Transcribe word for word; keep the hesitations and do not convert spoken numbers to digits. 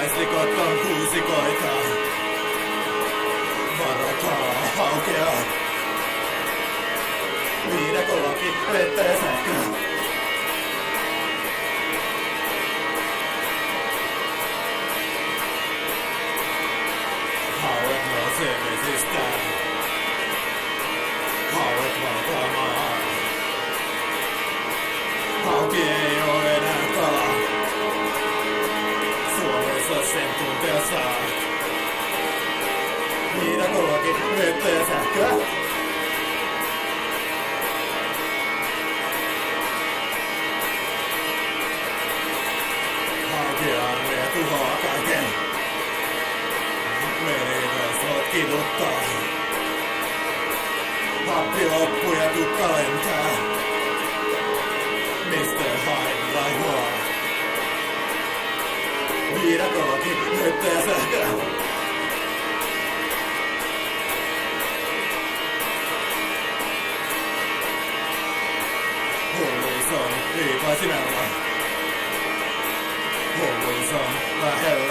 Naislikot on kuusikoita. Varokaa haukea. Viidakollakin vetää sähköä. Hauet nousee vesistä. Hauet valtaamaan. Hauki ei oo enää kala. Suomessa sen tuntea saa. Viidakollakin vettä ja sähköä. Hauki armeija tuhoaa kaiken. Meritasot kiduttaa. Happi loppuu ja tukka lentää. mister Hyde raivoaa. Viidakollakin vettä ja sähköä. Hulluus on liipaisimella. Hulluus on lähellä.